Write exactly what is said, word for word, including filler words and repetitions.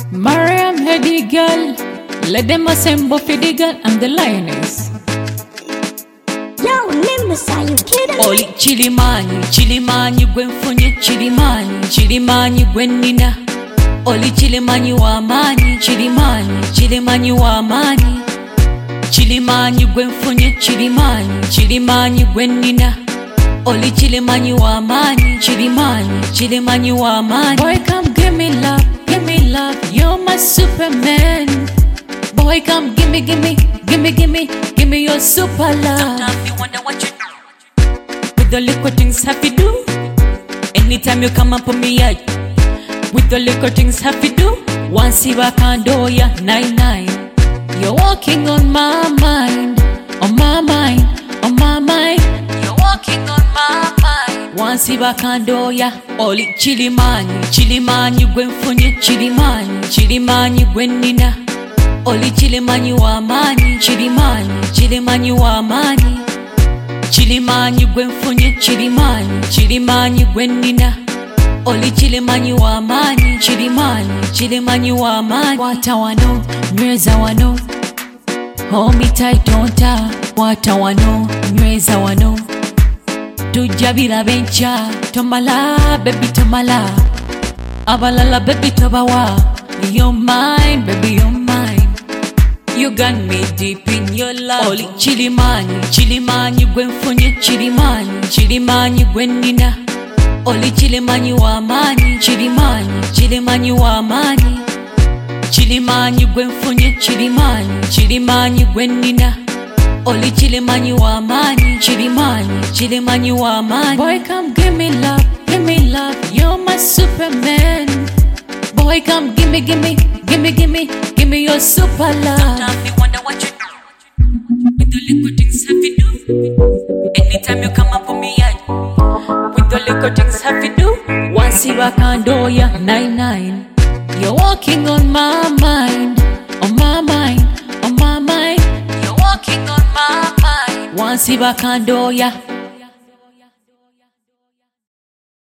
Mariam Heady girl, let them assemble for the girl. I'm the lioness. Yo, Nimbus, are you kidding? Oli chilimani, chilimani gwen funye chilimani, chilimani gwen nina. Oli chilimani wa mani, chilimani, chilimani wa mani. Chilimani gwen funye chilimani, chilimani gwen nina. Oli chilimani wa mani, chilimani, chilimani wa mani. Boy, come give me love, give me love, you're my Superman. Boy, come give me, give me, give me, give me, give me your super love. Sometimes you wonder what you do with the little things have you do. Anytime you come up on me, yeah. With the little things have you do. Once you back and do ya nine nine. You're walking on my mind, on my mind, on my mind. You're walking on my mind. Once you back and do ya. Oli chilimani, chilimani gwen funye chilimani, chilimani gwen nina. Oli chilimani wa mani, chilimani, chilimani wa mani. Chilimani gwen funye chilimani, chilimani gwen nina. Oli chilimani wa mani, chilimani, chilimani wa mani. Wata wano, nweza wano. Hold me tight, don't ta. Wata wano, nweza wano. Tujabila bencha, tomala, baby tomala. Abalala, baby tobawa. You're mine, baby, you're mine. You got me deep in your love. Oli chilimani, chilimani gwen funye chilimani, chilimani gwen nina. Oli chilimani wa mani, chilimani, chilimani wa mani. Chilimani gwen funye chilimani, chilimani gwen nina. Oli chilimani wa mani, chilimani, chilimani wa mani. Boy, come give me love, give me love, you're my Superman. Boy, come give me, give me, give me, give me, give me your super love. Sometimes you wonder what you do with the little things have you do. Anytime you come up on me, yeah. With the little things have you do. Once you back and do ya nine nine. You're walking on my mind, on my mind, on my mind. You're walking on my mind. Once you back and do ya.